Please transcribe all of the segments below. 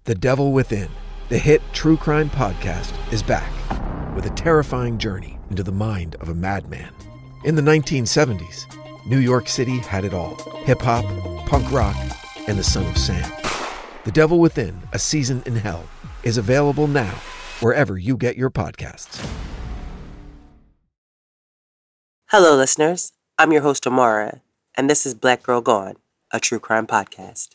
The Devil Within, the hit true crime podcast, is back with a terrifying journey into the mind of a madman. In the 1970s, New York City had it all: hip-hop, punk rock, and the Son of Sam. The Devil Within, A Season in Hell, is available now wherever you get your podcasts. Hello, listeners. I'm your host, Amara, and this is Black Girl Gone, a true crime podcast.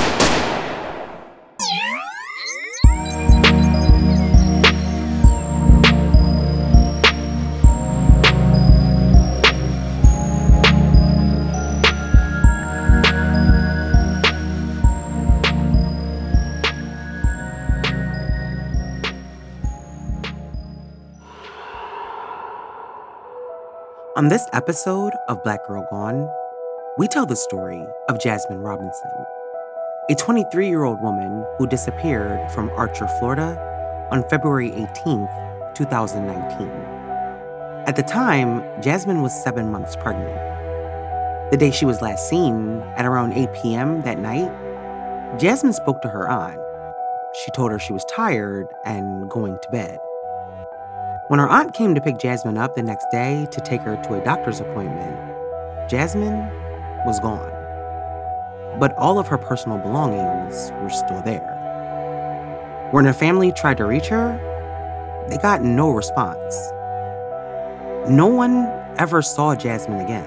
On this episode of Black Girl Gone, we tell the story of Jasmine Robinson, a 23-year-old woman who disappeared from Archer, Florida on February 18th, 2019. At the time, Jasmine was 7 months pregnant. The day she was last seen, at around 8 p.m. that night, Jasmine spoke to her aunt. She told her she was tired and going to bed. When her aunt came to pick Jasmine up the next day to take her to a doctor's appointment, Jasmine was gone. But all of her personal belongings were still there. When her family tried to reach her, they got no response. No one ever saw Jasmine again.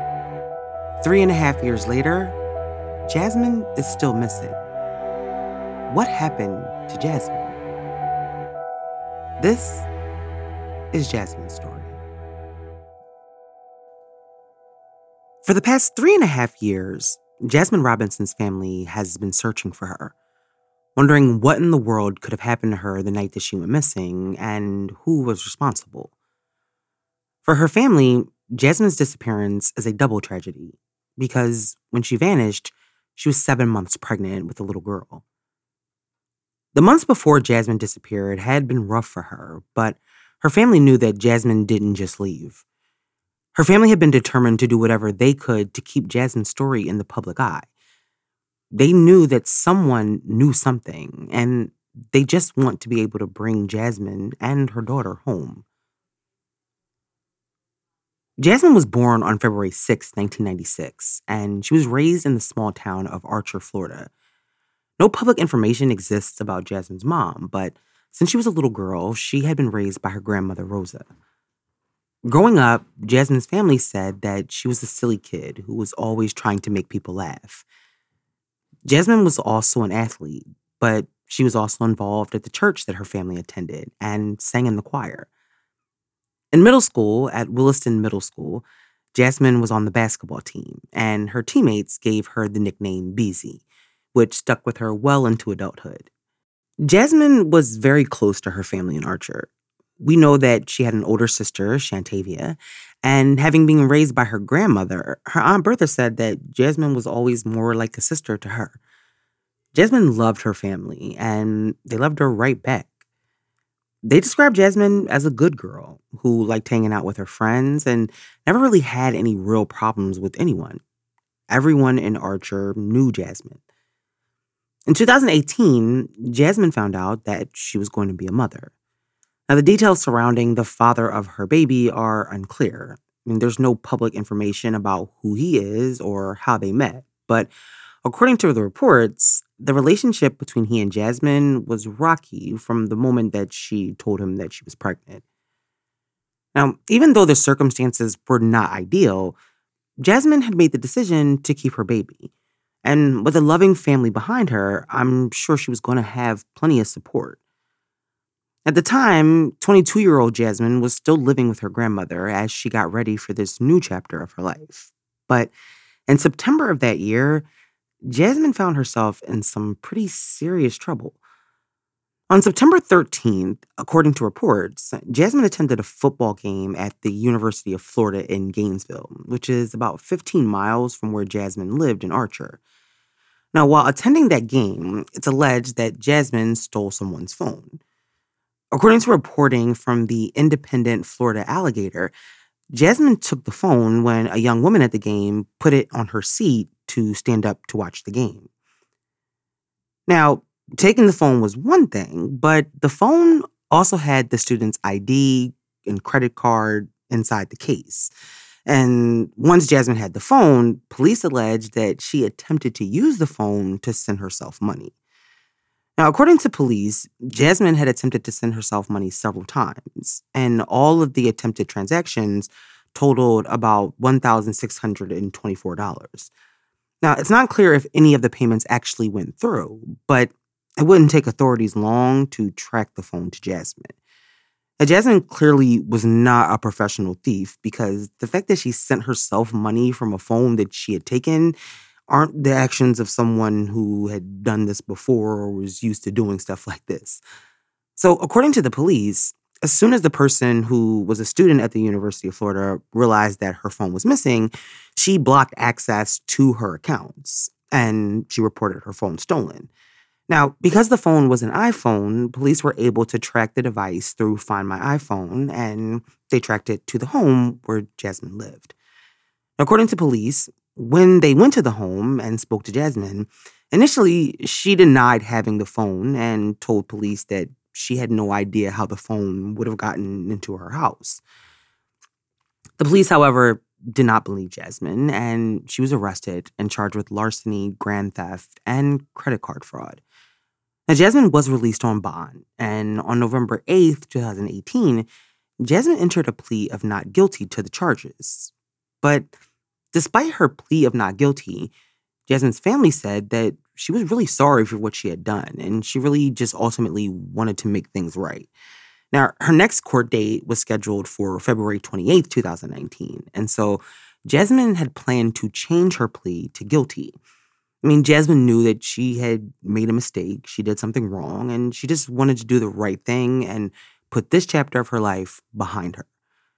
3.5 years later, Jasmine is still missing. What happened to Jasmine? This is Jasmine's story. For the past 3.5 years, Jasmine Robinson's family has been searching for her, wondering what in the world could have happened to her the night that she went missing and who was responsible. For her family, Jasmine's disappearance is a double tragedy because when she vanished, she was 7 months pregnant with a little girl. The months before Jasmine disappeared had been rough for her, but her family knew that Jasmine didn't just leave. Her family had been determined to do whatever they could to keep Jasmine's story in the public eye. They knew that someone knew something, and they just want to be able to bring Jasmine and her daughter home. Jasmine was born on February 6, 1996, and she was raised in the small town of Archer, Florida. No public information exists about Jasmine's mom, but since she was a little girl, she had been raised by her grandmother, Rosa. Growing up, Jasmine's family said that she was a silly kid who was always trying to make people laugh. Jasmine was also an athlete, but she was also involved at the church that her family attended and sang in the choir. In middle school, at Williston Middle School, Jasmine was on the basketball team, and her teammates gave her the nickname Beezy, which stuck with her well into adulthood. Jasmine was very close to her family in Archer. We know that she had an older sister, Shantavia, and having been raised by her grandmother, her Aunt Bertha said that Jasmine was always more like a sister to her. Jasmine loved her family, and they loved her right back. They described Jasmine as a good girl who liked hanging out with her friends and never really had any real problems with anyone. Everyone in Archer knew Jasmine. In 2018, Jasmine found out that she was going to be a mother. Now, the details surrounding the father of her baby are unclear. There's no public information about who he is or how they met. But according to the reports, the relationship between he and Jasmine was rocky from the moment that she told him that she was pregnant. Now, even though the circumstances were not ideal, Jasmine had made the decision to keep her baby. And with a loving family behind her, I'm sure she was going to have plenty of support. At the time, 22-year-old Jasmine was still living with her grandmother as she got ready for this new chapter of her life. But in September of that year, Jasmine found herself in some pretty serious trouble. On September 13th, according to reports, Jasmine attended a football game at the University of Florida in Gainesville, which is about 15 miles from where Jasmine lived in Archer. Now, while attending that game, it's alleged that Jasmine stole someone's phone. According to reporting from the independent Florida Alligator, Jasmine took the phone when a young woman at the game put it on her seat to stand up to watch the game. Now, Taking the phone was one thing, but the phone also had the student's ID and credit card inside the case. And once Jasmine had the phone, police alleged that she attempted to use the phone to send herself money. Now, according to police, Jasmine had attempted to send herself money several times, and all of the attempted transactions totaled about $1,624. Now, it's not clear if any of the payments actually went through, but it wouldn't take authorities long to track the phone to Jasmine. Now, Jasmine clearly was not a professional thief because the fact that she sent herself money from a phone that she had taken aren't the actions of someone who had done this before or was used to doing stuff like this. So, according to the police, as soon as the person who was a student at the University of Florida realized that her phone was missing, she blocked access to her accounts and she reported her phone stolen. Now, because the phone was an iPhone, police were able to track the device through Find My iPhone, and they tracked it to the home where Jasmine lived. According to police, when they went to the home and spoke to Jasmine, initially she denied having the phone and told police that she had no idea how the phone would have gotten into her house. The police, however, did not believe Jasmine, and she was arrested and charged with larceny, grand theft, and credit card fraud. Now, Jasmine was released on bond, and on November 8th, 2018, Jasmine entered a plea of not guilty to the charges. But despite her plea of not guilty, Jasmine's family said that she was really sorry for what she had done, and she really just ultimately wanted to make things right. Now, her next court date was scheduled for February 28th, 2019, and so Jasmine had planned to change her plea to guilty. I mean, Jasmine knew that she had made a mistake, she did something wrong, and she just wanted to do the right thing and put this chapter of her life behind her.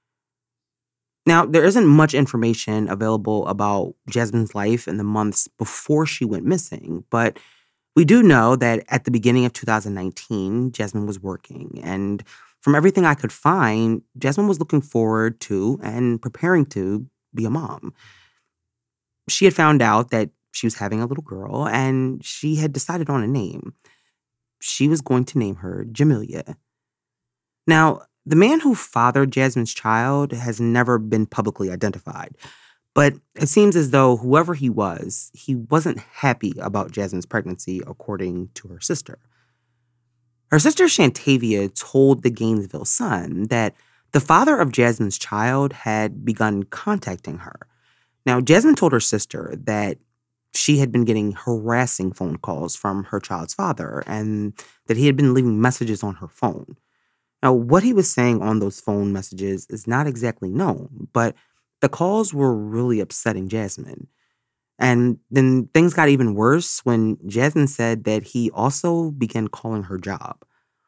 Now, there isn't much information available about Jasmine's life in the months before she went missing, but we do know that at the beginning of 2019, Jasmine was working, and from everything I could find, Jasmine was looking forward to and preparing to be a mom. She had found out that she was having a little girl, and she had decided on a name. She was going to name her Jamelia. Now, the man who fathered Jasmine's child has never been publicly identified, but it seems as though whoever he wasn't happy about Jasmine's pregnancy, according to her sister. Her sister Shantavia told the Gainesville Sun that the father of Jasmine's child had begun contacting her. Now, Jasmine told her sister that she had been getting harassing phone calls from her child's father and that he had been leaving messages on her phone. Now, what he was saying on those phone messages is not exactly known, but the calls were really upsetting Jasmine. And then things got even worse when Jasmine said that he also began calling her job.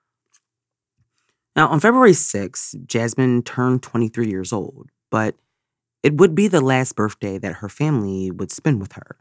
Now, on February 6th, Jasmine turned 23 years old, but it would be the last birthday that her family would spend with her.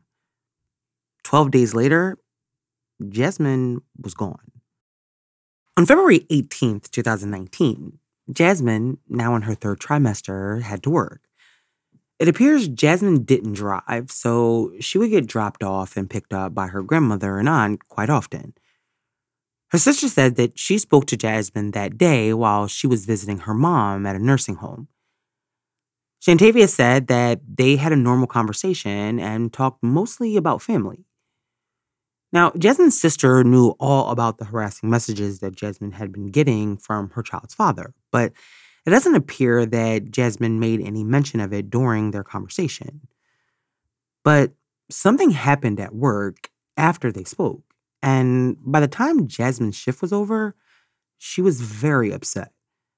12 days later, Jasmine was gone. On February 18th, 2019, Jasmine, now in her third trimester, had to work. It appears Jasmine didn't drive, so she would get dropped off and picked up by her grandmother and aunt quite often. Her sister said that she spoke to Jasmine that day while she was visiting her mom at a nursing home. Shantavia said that they had a normal conversation and talked mostly about family. Now, Jasmine's sister knew all about the harassing messages that Jasmine had been getting from her child's father, but it doesn't appear that Jasmine made any mention of it during their conversation. But something happened at work after they spoke, and by the time Jasmine's shift was over, she was very upset.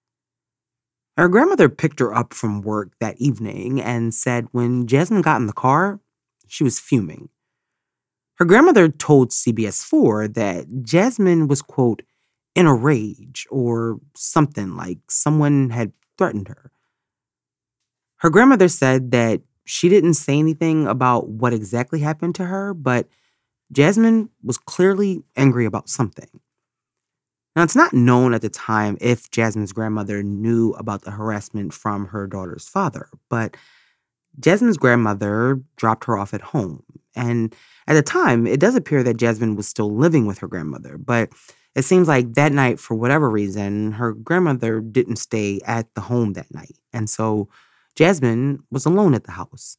Her grandmother picked her up from work that evening and said when Jasmine got in the car, she was fuming. Her grandmother told CBS 4 that Jasmine was, quote, in a rage or something like someone had threatened her. Her grandmother said that she didn't say anything about what exactly happened to her, but Jasmine was clearly angry about something. Now, it's not known at the time if Jasmine's grandmother knew about the harassment from her daughter's father, but Jasmine's grandmother dropped her off at home, And at the time, it does appear that Jasmine was still living with her grandmother, but it seems like that night, for whatever reason, her grandmother didn't stay at the home that night. And so Jasmine was alone at the house.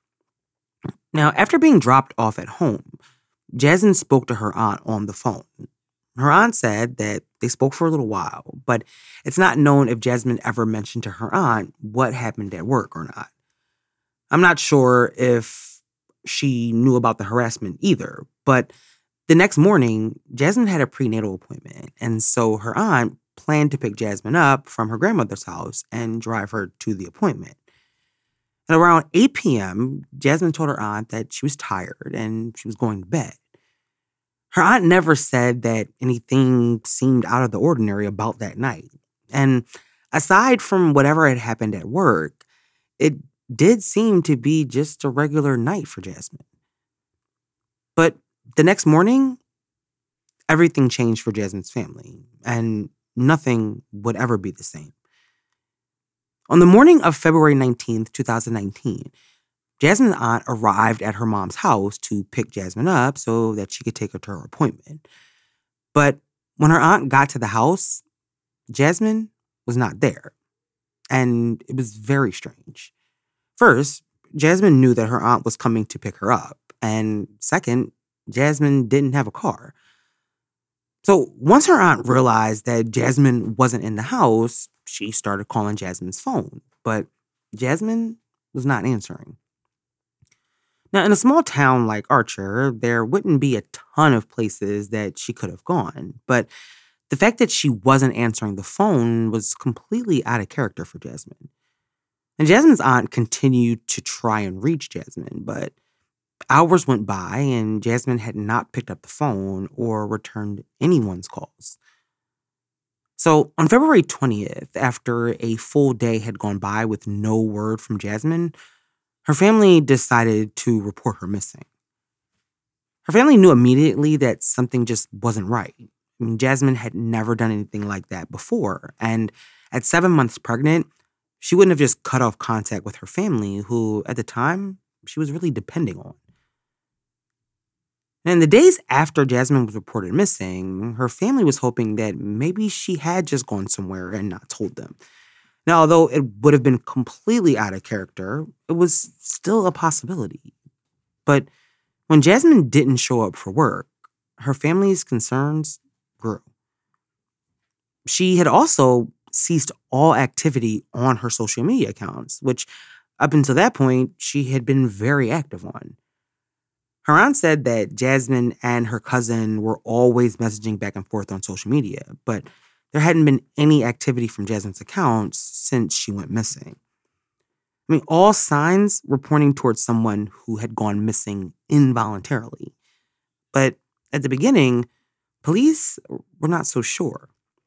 Now, after being dropped off at home, Jasmine spoke to her aunt on the phone. Her aunt said that they spoke for a little while, but it's not known if Jasmine ever mentioned to her aunt what happened at work or not. I'm not sure if she knew about the harassment either, but the next morning, Jasmine had a prenatal appointment, and so her aunt planned to pick Jasmine up from her grandmother's house and drive her to the appointment. At around 8 p.m., Jasmine told her aunt that she was tired and she was going to bed. Her aunt never said that anything seemed out of the ordinary about that night. And aside from whatever had happened at work, it did seem to be just a regular night for Jasmine. But the next morning, everything changed for Jasmine's family, and nothing would ever be the same. On the morning of February 19th, 2019, Jasmine's aunt arrived at her mom's house to pick Jasmine up so that she could take her to her appointment. But when her aunt got to the house, Jasmine was not there, and it was very strange. First, Jasmine knew that her aunt was coming to pick her up, and second, Jasmine didn't have a car. So once her aunt realized that Jasmine wasn't in the house, she started calling Jasmine's phone, but Jasmine was not answering. Now, in a small town like Archer, there wouldn't be a ton of places that she could have gone, but the fact that she wasn't answering the phone was completely out of character for Jasmine. And Jasmine's aunt continued to try and reach Jasmine, but hours went by and Jasmine had not picked up the phone or returned anyone's calls. So on February 20th, after a full day had gone by with no word from Jasmine, her family decided to report her missing. Her family knew immediately that something just wasn't right. I mean, Jasmine had never done anything like that before, and at 7 months pregnant, she wouldn't have just cut off contact with her family, who, at the time, she was really depending on. And in the days after Jasmine was reported missing, her family was hoping that maybe she had just gone somewhere and not told them. Now, although it would have been completely out of character, it was still a possibility. But when Jasmine didn't show up for work, her family's concerns grew. She had also ceased all activity on her social media accounts, which up until that point, she had been very active on. Her aunt said that Jasmine and her cousin were always messaging back and forth on social media, but there hadn't been any activity from Jasmine's accounts since she went missing. I mean, all signs were pointing towards someone who had gone missing involuntarily. But at the beginning, police were not so sure.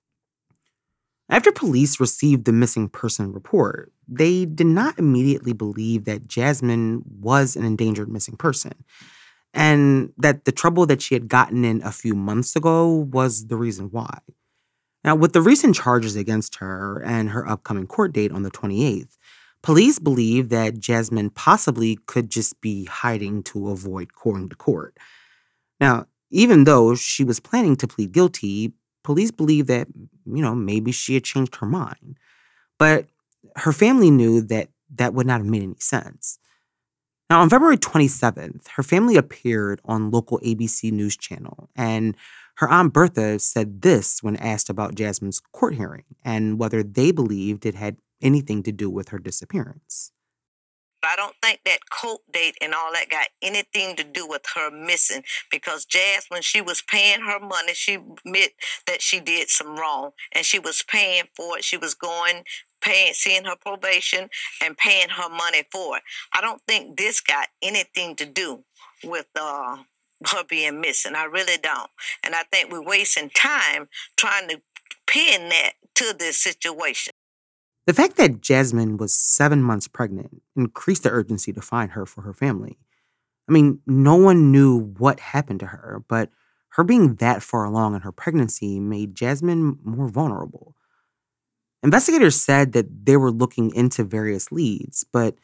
After police received the missing person report, they did not immediately believe that Jasmine was an endangered missing person, and that the trouble that she had gotten in a few months ago was the reason why. Now, with the recent charges against her and her upcoming court date on the 28th, police believe that Jasmine possibly could just be hiding to avoid going to court. Now, even though she was planning to plead guilty, police believe that, maybe she had changed her mind. But her family knew that that would not have made any sense. Now, on February 27th, her family appeared on local ABC News channel, and her Aunt Bertha said this when asked about Jasmine's court hearing and whether they believed it had anything to do with her disappearance. I don't think that court date and all that got anything to do with her missing, because Jazz, when she was paying her money, she admitted that she did some wrong and she was paying for it. She was seeing her probation and paying her money for it. I don't think this got anything to do with her being missing. I really don't. And I think we're wasting time trying to pin that to this situation. The fact that Jasmine was 7 months pregnant increased the urgency to find her for her family. I mean, no one knew what happened to her, but her being that far along in her pregnancy made Jasmine more vulnerable. Investigators said that they were looking into various leads, but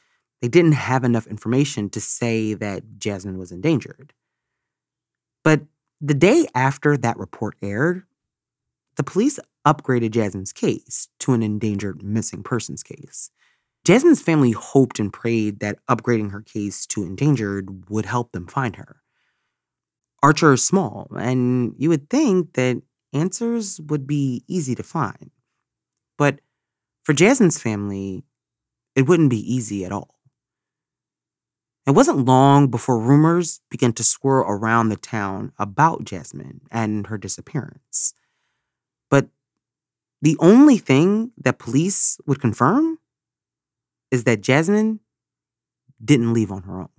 they didn't have enough information to say that Jasmine was endangered. But the day after that report aired, the police upgraded Jasmine's case to an endangered missing persons case. Jasmine's family hoped and prayed that upgrading her case to endangered would help them find her. Archer is small, and you would think that answers would be easy to find. But for Jasmine's family, it wouldn't be easy at all. It wasn't long before rumors began to swirl around the town about Jasmine and her disappearance. But the only thing that police would confirm is that Jasmine didn't leave on her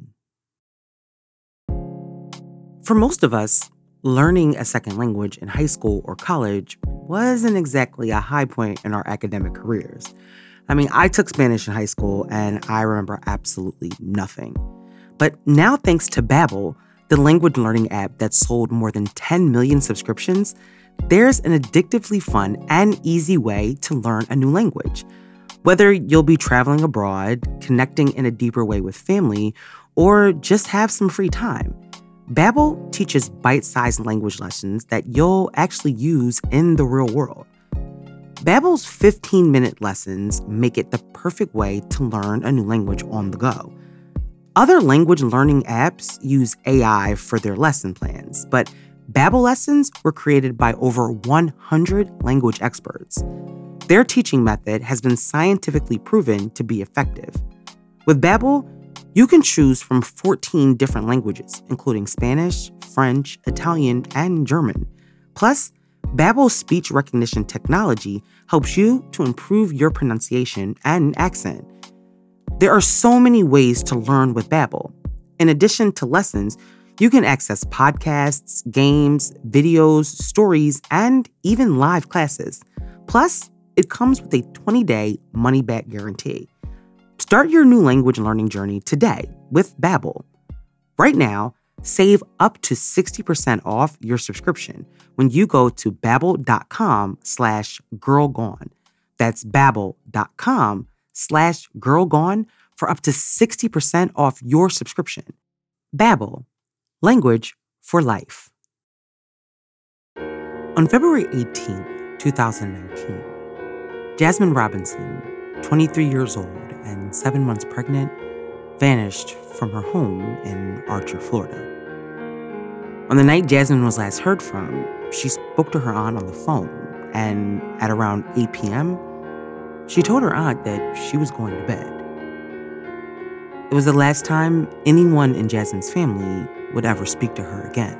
own. For most of us, learning a second language in high school or college wasn't exactly a high point in our academic careers. I mean, I took Spanish in high school and I remember absolutely nothing. But now, thanks to Babbel, the language learning app that sold more than 10 million subscriptions, there's an addictively fun and easy way to learn a new language. Whether you'll be traveling abroad, connecting in a deeper way with family, or just have some free time, Babbel teaches bite-sized language lessons that you'll actually use in the real world. Babbel's 15-minute lessons make it the perfect way to learn a new language on the go. Other language learning apps use AI for their lesson plans, but Babbel lessons were created by over 100 language experts. Their teaching method has been scientifically proven to be effective. With Babbel, you can choose from 14 different languages, including Spanish, French, Italian, and German. Plus, Babbel's speech recognition technology helps you to improve your pronunciation and accent. There are so many ways to learn with Babbel. In addition to lessons, you can access podcasts, games, videos, stories, and even live classes. Plus, it comes with a 20-day money-back guarantee. Start your new language learning journey today with Babbel. Right now, save up to 60% off your subscription when you go to babbel.com/girlgone. That's babbel.com/girlgone for up to 60% off your subscription. Babbel, language for life. On February 18, 2019, Jasmine Robinson, 23 years old and 7 months pregnant, vanished from her home in Archer, Florida. On the night Jasmine was last heard from, she spoke to her aunt on the phone, and at around 8 p.m., she told her aunt that she was going to bed. It was the last time anyone in Jasmine's family would ever speak to her again.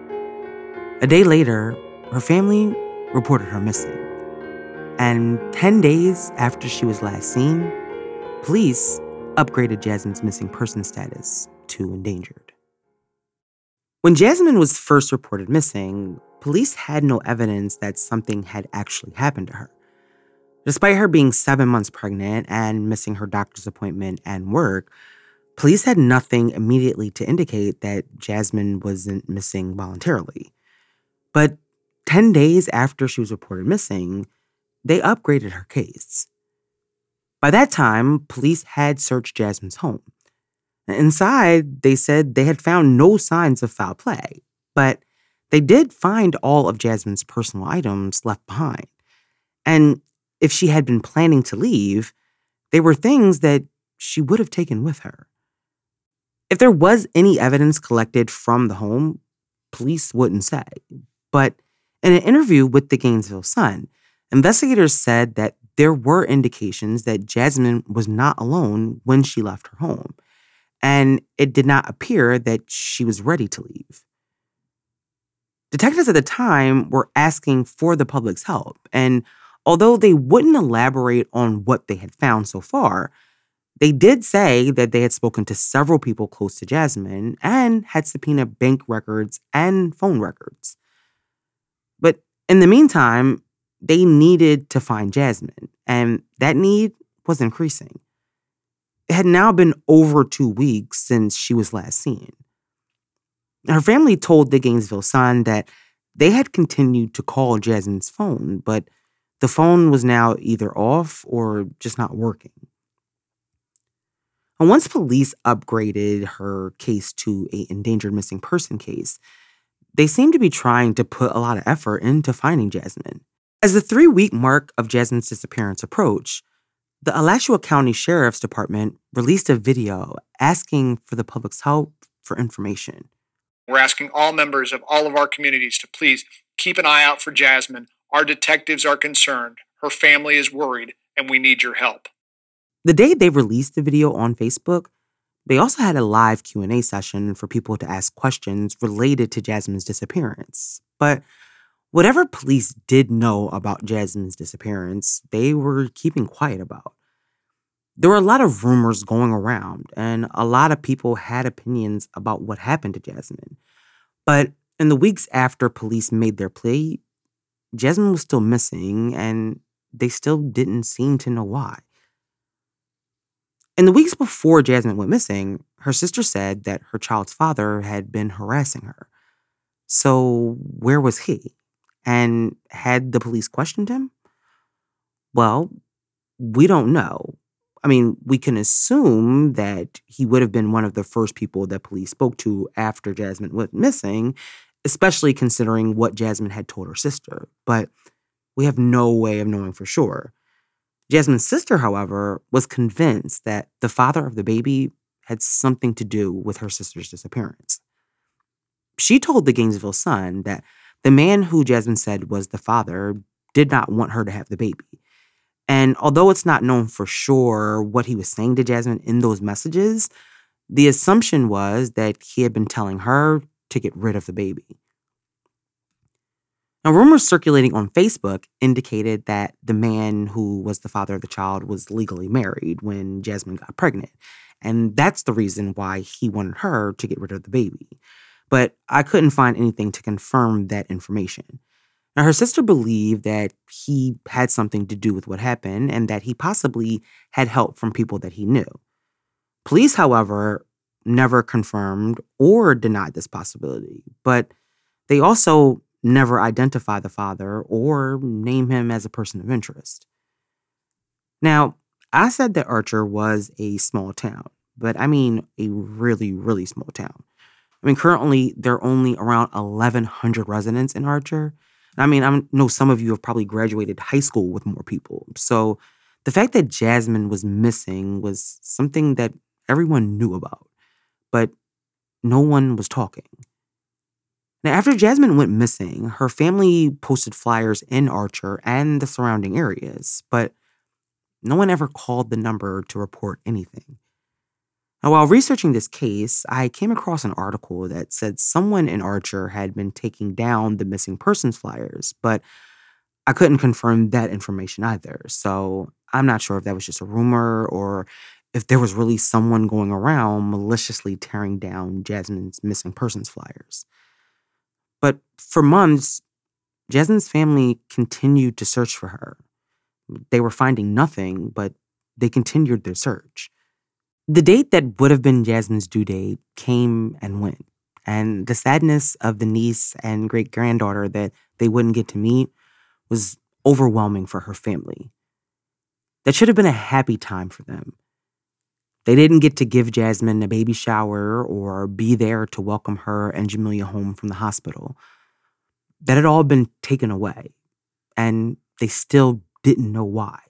A day later, her family reported her missing. And 10 days after she was last seen, police upgraded Jasmine's missing person status to endangered. When Jasmine was first reported missing, police had no evidence that something had actually happened to her. Despite her being 7 months pregnant and missing her doctor's appointment and work, police had nothing immediately to indicate that Jasmine wasn't missing voluntarily. But 10 days after she was reported missing, they upgraded her case. By that time, police had searched Jasmine's home. Inside, they said they had found no signs of foul play, but they did find all of Jasmine's personal items left behind. And if she had been planning to leave, they were things that she would have taken with her. If there was any evidence collected from the home, police wouldn't say. But in an interview with the Gainesville Sun, investigators said that there were indications that Jasmine was not alone when she left her home, and it did not appear that she was ready to leave. Detectives at the time were asking for the public's help, and although they wouldn't elaborate on what they had found so far, they did say that they had spoken to several people close to Jasmine and had subpoenaed bank records and phone records. But in the meantime, they needed to find Jasmine, and that need was increasing. It had now been over 2 weeks since she was last seen. Her family told the Gainesville Sun that they had continued to call Jasmine's phone, but the phone was now either off or just not working. And once police upgraded her case to an endangered missing person case, they seemed to be trying to put a lot of effort into finding Jasmine. As the 3-week mark of Jasmine's disappearance approached, the Alachua County Sheriff's Department released a video asking for the public's help for information. We're asking all members of all of our communities to please keep an eye out for Jasmine. Our detectives are concerned. Her family is worried, and we need your help. The day they released the video on Facebook, they also had a live Q&A session for people to ask questions related to Jasmine's disappearance. But whatever police did know about Jasmine's disappearance, they were keeping quiet about. There were a lot of rumors going around, and a lot of people had opinions about what happened to Jasmine. But in the weeks after police made their plea, Jasmine was still missing, and they still didn't seem to know why. In the weeks before Jasmine went missing, her sister said that her child's father had been harassing her. So where was he? And had the police questioned him? Well, we don't know. I mean, we can assume that he would have been one of the first people that police spoke to after Jasmine went missing, especially considering what Jasmine had told her sister. But we have no way of knowing for sure. Jasmine's sister, however, was convinced that the father of the baby had something to do with her sister's disappearance. She told the Gainesville Sun that the man who Jasmine said was the father did not want her to have the baby. And although it's not known for sure what he was saying to Jasmine in those messages, the assumption was that he had been telling her to get rid of the baby. Now, rumors circulating on Facebook indicated that the man who was the father of the child was legally married when Jasmine got pregnant. And that's the reason why he wanted her to get rid of the baby. But I couldn't find anything to confirm that information. Now, her sister believed that he had something to do with what happened and that he possibly had help from people that he knew. Police, however, never confirmed or denied this possibility, but they also never identify the father or name him as a person of interest. Now, I said that Archer was a small town, but I mean a really, really small town. I mean, currently, there are only around 1,100 residents in Archer. I mean, I know some of you have probably graduated high school with more people. So the fact that Jasmine was missing was something that everyone knew about, but no one was talking. Now, after Jasmine went missing, her family posted flyers in Archer and the surrounding areas, but no one ever called the number to report anything. Now, while researching this case, I came across an article that said someone in Archer had been taking down the missing persons flyers, but I couldn't confirm that information either. So I'm not sure if that was just a rumor or if there was really someone going around maliciously tearing down Jasmine's missing persons flyers. But for months, Jasmine's family continued to search for her. They were finding nothing, but they continued their search. The date that would have been Jasmine's due date came and went, and the sadness of the niece and great-granddaughter that they wouldn't get to meet was overwhelming for her family. That should have been a happy time for them. They didn't get to give Jasmine a baby shower or be there to welcome her and Jamelia home from the hospital. That had all been taken away, and they still didn't know why.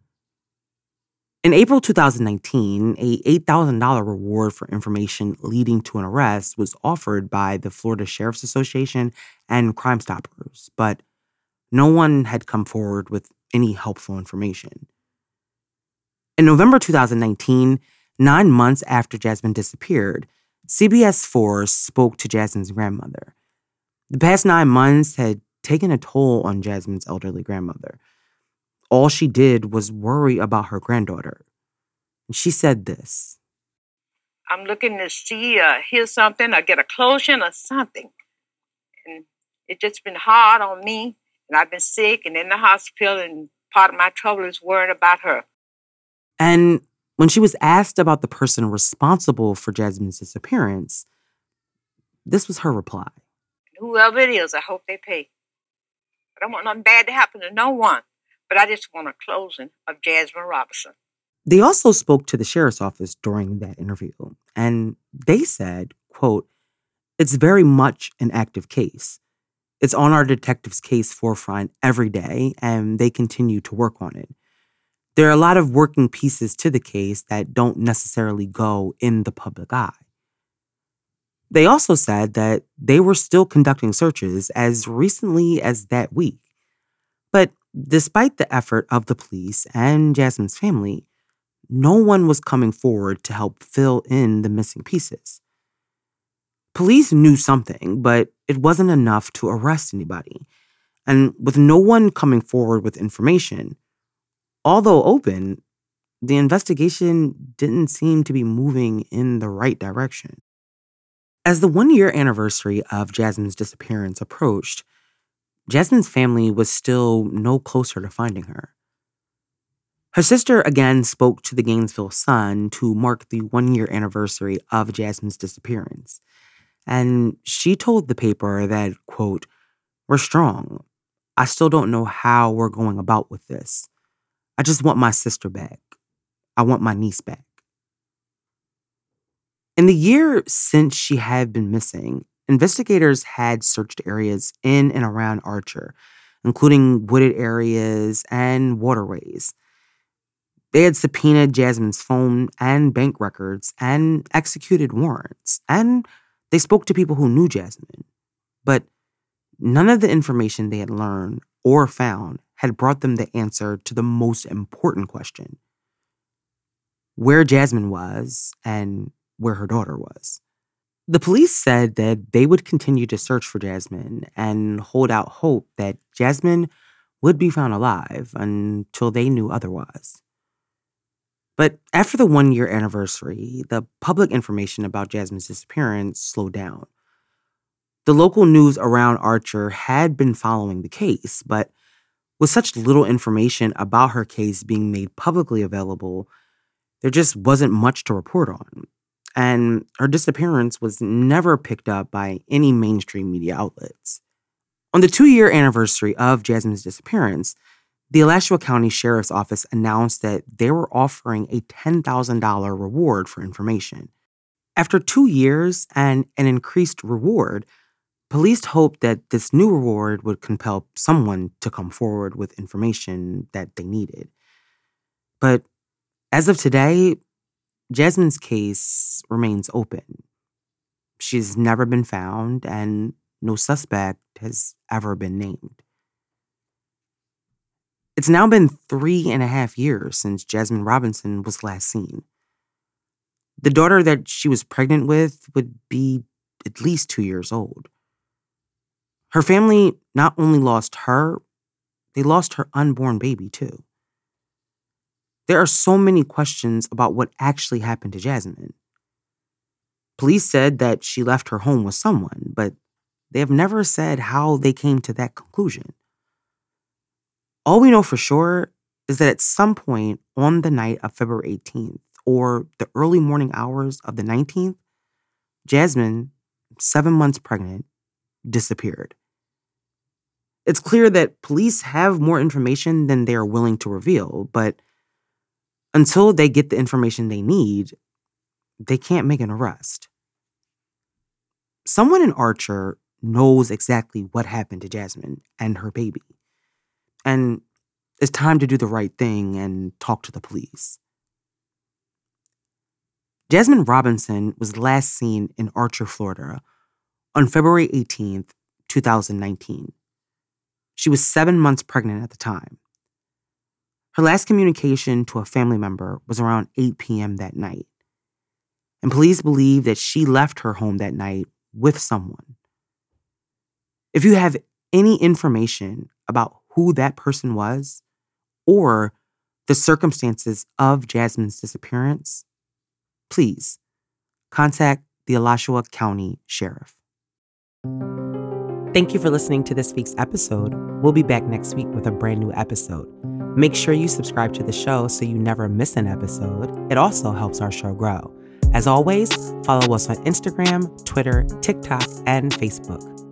In April 2019, a $8,000 reward for information leading to an arrest was offered by the Florida Sheriff's Association and Crime Stoppers, but no one had come forward with any helpful information. In November 2019, 9 months after Jasmine disappeared, CBS 4 spoke to Jasmine's grandmother. The past 9 months had taken a toll on Jasmine's elderly grandmother. All she did was worry about her granddaughter. And she said this. I'm looking to see, hear something, or get a closure or something. And it's just been hard on me. And I've been sick and in the hospital, and part of my trouble is worrying about her. And when she was asked about the person responsible for Jasmine's disappearance, this was her reply. Whoever it is, I hope they pay. I don't want nothing bad to happen to no one. But I just want a closing of Jasmine Robinson. They also spoke to the sheriff's office during that interview, and they said, quote, "It's very much an active case. It's on our detectives' case forefront every day, and they continue to work on it. There are a lot of working pieces to the case that don't necessarily go in the public eye." They also said that they were still conducting searches as recently as that week. But despite the effort of the police and Jasmine's family, no one was coming forward to help fill in the missing pieces. Police knew something, but it wasn't enough to arrest anybody. And with no one coming forward with information, although open, the investigation didn't seem to be moving in the right direction. As the 1-year anniversary of Jasmine's disappearance approached, Jasmine's family was still no closer to finding her. Her sister again spoke to the Gainesville Sun to mark the 1-year anniversary of Jasmine's disappearance. And she told the paper that, quote, "We're strong. I still don't know how we're going about with this. I just want my sister back. I want my niece back." In the year since she had been missing, investigators had searched areas in and around Archer, including wooded areas and waterways. They had subpoenaed Jasmine's phone and bank records and executed warrants, and they spoke to people who knew Jasmine. But none of the information they had learned or found had brought them the answer to the most important question: where Jasmine was and where her daughter was. The police said that they would continue to search for Jasmine and hold out hope that Jasmine would be found alive until they knew otherwise. But after the 1-year anniversary, the public information about Jasmine's disappearance slowed down. The local news around Archer had been following the case, but with such little information about her case being made publicly available, there just wasn't much to report on. And her disappearance was never picked up by any mainstream media outlets. On the 2-year anniversary of Jasmine's disappearance, the Alachua County Sheriff's Office announced that they were offering a $10,000 reward for information. After 2 years and an increased reward, police hoped that this new reward would compel someone to come forward with information that they needed. But as of today, Jasmine's case remains open. She's never been found, and no suspect has ever been named. It's now been 3.5 years since Jasmine Robinson was last seen. The daughter that she was pregnant with would be at least 2 years old. Her family not only lost her, they lost her unborn baby too. There are so many questions about what actually happened to Jasmine. Police said that she left her home with someone, but they have never said how they came to that conclusion. All we know for sure is that at some point on the night of February 18th or the early morning hours of the 19th, Jasmine, 7 months pregnant, disappeared. It's clear that police have more information than they are willing to reveal, but until they get the information they need, they can't make an arrest. Someone in Archer knows exactly what happened to Jasmine and her baby. And it's time to do the right thing and talk to the police. Jasmine Robinson was last seen in Archer, Florida on February 18th, 2019. She was 7 months pregnant at the time. Her last communication to a family member was around 8 p.m. that night. And police believe that she left her home that night with someone. If you have any information about who that person was or the circumstances of Jasmine's disappearance, please contact the Alachua County Sheriff. Thank you for listening to this week's episode. We'll be back next week with a brand new episode. Make sure you subscribe to the show so you never miss an episode. It also helps our show grow. As always, follow us on Instagram, Twitter, TikTok, and Facebook.